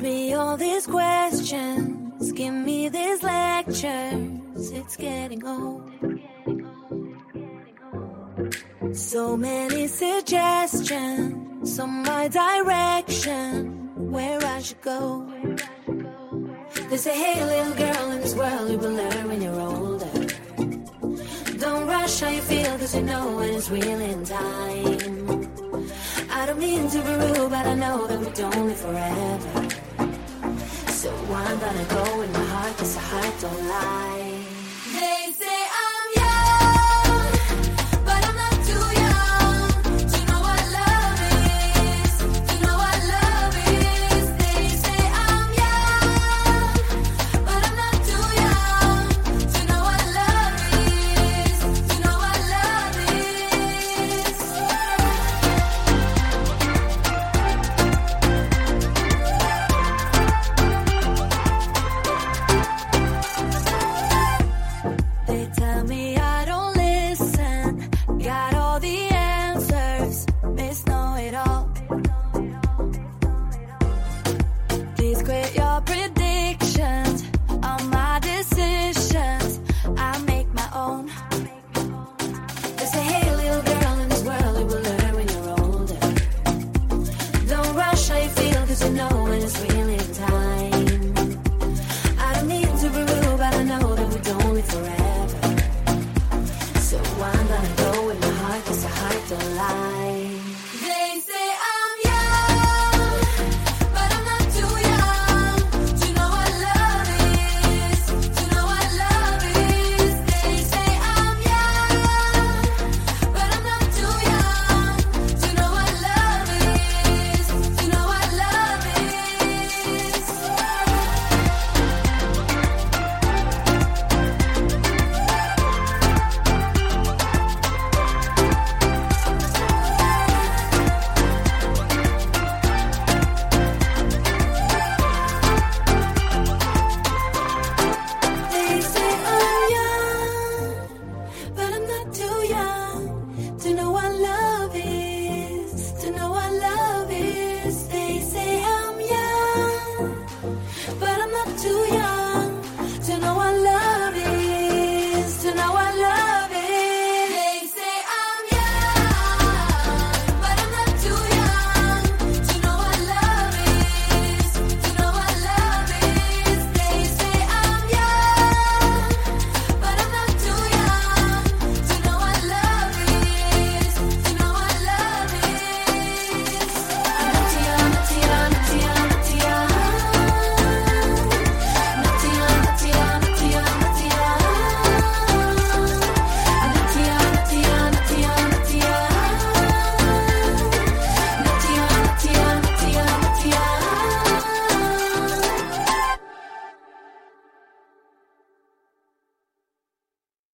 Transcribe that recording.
me all these questions, give me these lectures. It's getting old. So many suggestions on my direction, where I should go. They say, hey, little girl, in this world you will learn when you're older. Don't rush how you feel, cause you know when it's real in time. I don't mean to be rude, but I know that we don't live forever. So I'm gonna go with my heart, cause the heart don't lie.